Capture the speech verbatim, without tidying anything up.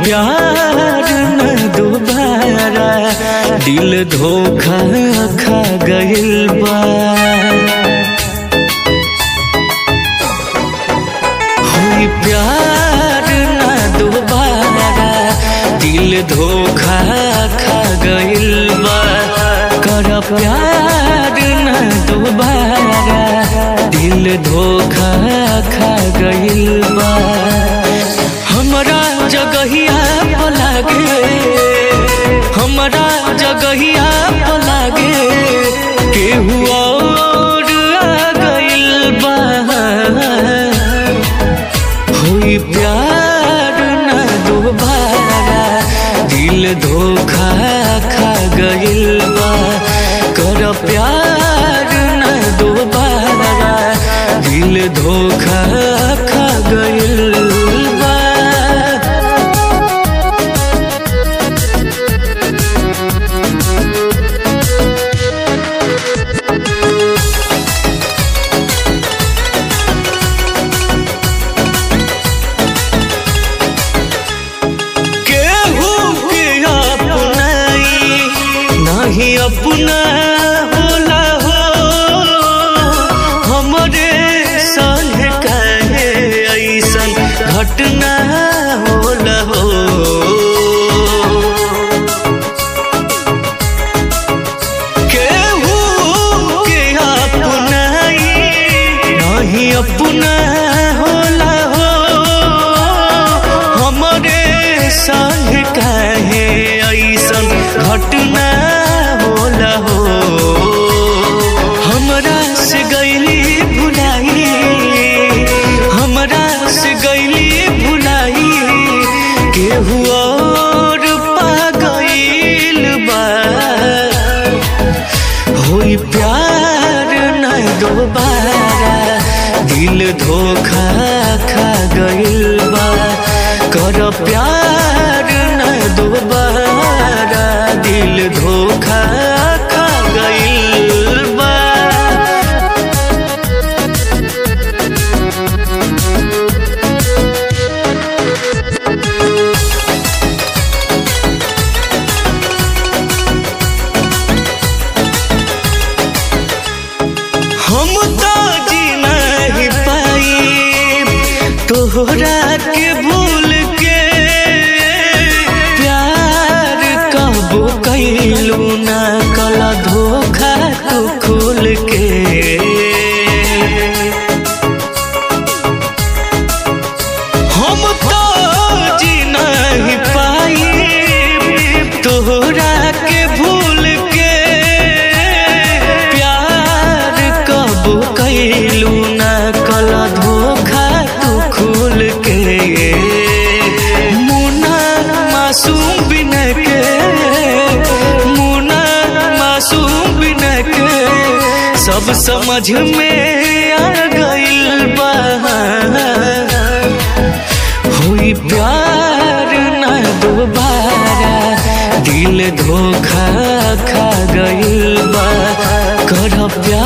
प्यार न दोबारा दिल धोखा खा गइल बा। होई प्यार न दोबारा दिल धोखा खा गइल बा। कर प्यार न दोबारा दिल धोखा खा गइल बा। हमरा जगहिया पलागे हमरा जगहिया पलागे केहू और आ गइल बा। होई प्यार न दोबारा दिल धोखा खा गइल बा। कर प्यार न दोबारा दिल धोखा खा गइल बा। नहीं अपना होला हो हमरे संग कहे ऐसन घटना होला हो। केहू के अपनाई नहीं अपना होला हो हमरे संग कहे ऐसन घटना होला हो। हमरा से गइली भुलाई हमरा से गइली भुलाई केहू और पा गइल बा। होई प्यार न दोबारा दिल धोखा खा गइल बा। कर प्यार न दोबारा दिल धोखा खा गइल बा। हम तो जी नहीं पाई तोहरा के भूल के प्यार कबो कैलू ना कला धोखा तू खोल के। हम तो जी नहीं पाई तोहरा के भूल के प्यार कबो कैलू ना कला धोखा तू खोल के। मुना मासूम बिना के मुना मासूम बिना के सब समझ में आ गइल बा। होई प्यार न दोबारा दिल धोखा खा गइल बा। कर प्यार